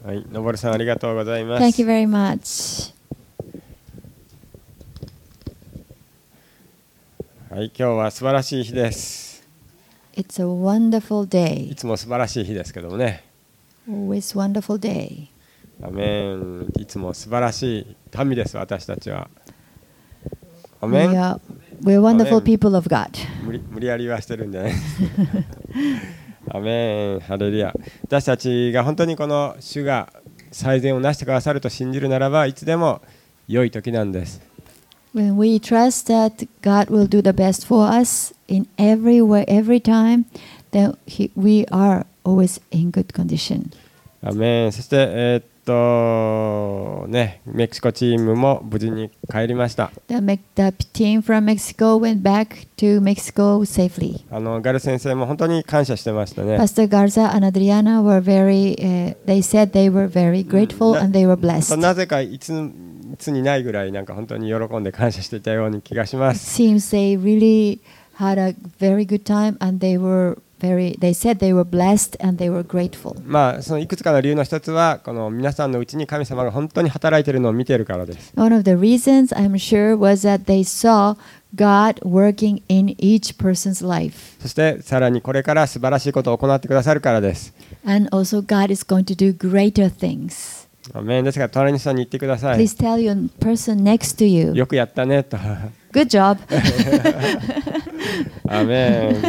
はい、のぼるさんありがとうございます。 Thank you very much. はい、今日は素晴らしい日です。 It's a wonderful い day. つも素晴らしい日ですけどもね。 Always wonderful day. アメン。いつも素晴らしい民です、私たちは。アメン。 We're wonderful people of God. 無理やりはしてるんじゃないアメン。ハレルヤ。私たちが本当にこの主が最善をなしてくださると信じるならば、いつでも良い時なんです。 When we trust that God will do the best for us in every way, every time, then we are always in good condition. アメン。そしてメキシコチームも無事に帰りました。 The team from Mexico went back to Mexico safely. ガル先生も本当に感謝してましたね。 Pastor Garza and Adriana were they said they were very grateful and they were blessed. なぜかいつにないぐらいなんか本当に喜んで感謝していたように気がしま It す。 seems they really had a very good time and they said they were blessed and they were grateful. まあそのいくつかの理由の一つはこの皆さんのうちに神様が本当に働いているのを見ているからです。 One of the reasons I'm sure was that they saw God working in each person's life. そしてさらにこれから素晴らしいことを行ってくださるからです。 And also God is going to do greater things. アメン。ですから隣の人に言ってください。 Please tell your person next to you. よくやったねと。 Good job. アメン。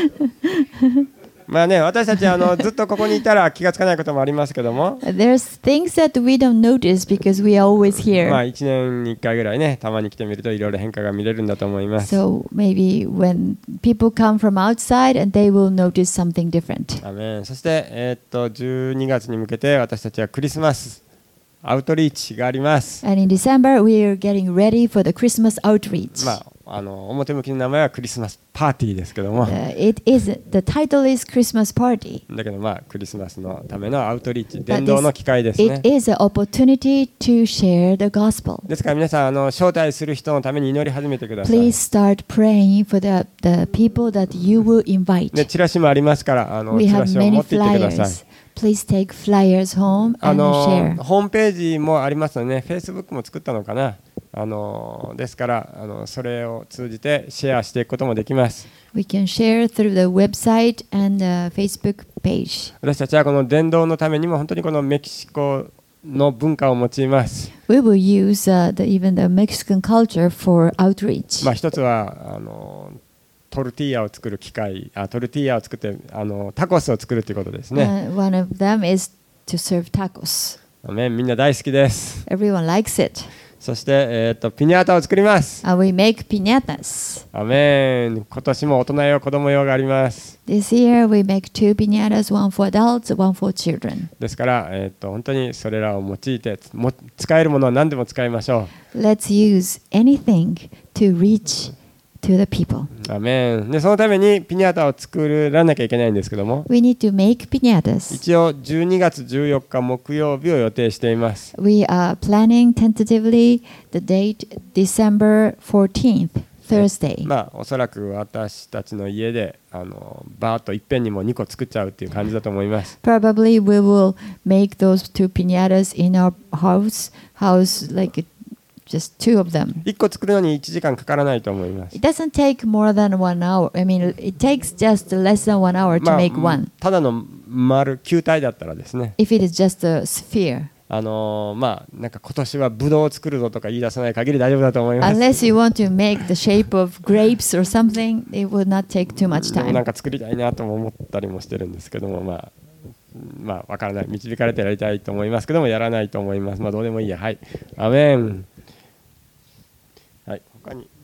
まあね、私たちはずっとここにいたら気がつかないこともありますけども、 There's things that we don't notice because we are always まあ here. 1年に1回ぐらいね、たまに来てみるといろいろ変化が見れるんだと思います。 So maybe when people come from outside and they will notice something different. アメン。そして12月に向けて私たちはクリスマスアウトリーチがあります。 And in December, we are getting ready for the Christmas outreach. まあ表向きの名前はクリスマスパーティーですけども、 The title is Christmas Party. だけどまあクリスマスのためのアウトリーチ、伝道の機会ですね。 It is an opportunity to share the gospel. ですから皆さん招待する人のために祈り始めてください。 Please start praying for the people that you will invite. でチラシもありますから We チラ have シを持 many っていってください。 flyers. Please take flyers home and share. ホームページもありますので、ね、Facebook も作ったのかな。ですからそれを通じてシェアしていくこともできます。 We can share through the website and the Facebook page. 私たちはこの伝道のためにも本当にこのメキシコの文化を用います。 We will use even the Mexican culture for outreach. まあ一つはトルティーヤを作る機械、トルティーヤを作ってタコスを作るということですね。 One of them is to serve tacos. みんな大好きです。 Everyone likes it. そして、ピニャータを作ります。 And we make piñatas. アメン。今年も大人用子供用があります。 This year we make 2 piñatas, one for adults, one for children. ですから、本当にそれらを用いて使えるものは何でも使いましょ Let's use anything to reach to the people. う。アメン。でそのためにピニャータを作らなきゃいけないんですけども、 We need to make piñatas. 一応12月14日木曜日を予定しています。 We are planning tentatively the date December 14th, Thursday. まあおそらく私たちの家でバーッといっぺんにも2個作っちゃうっていう感じだと思います。 Probably we will make those 2 piñatas in our house like just 2 of them. 1個作るのに1時間かからないと思います。 It doesn't take more than 1 hour. I mean, it takes just less than 1 hour to まあ make one. ただの球体だったらですね、 If it is just a sphere. まあなんか今年はブドウを作るぞとか言い出さない限り大丈夫だと思います。 Unless you want to make the shape of grapes or something, it will not take too much でもなん time. か作りたいなとも思ったりもしてるんですけども、まあわからない、導かれてやりたいと思いますけどもやらないと思います。まあどうでもいいや。はい、アメン。はい、他に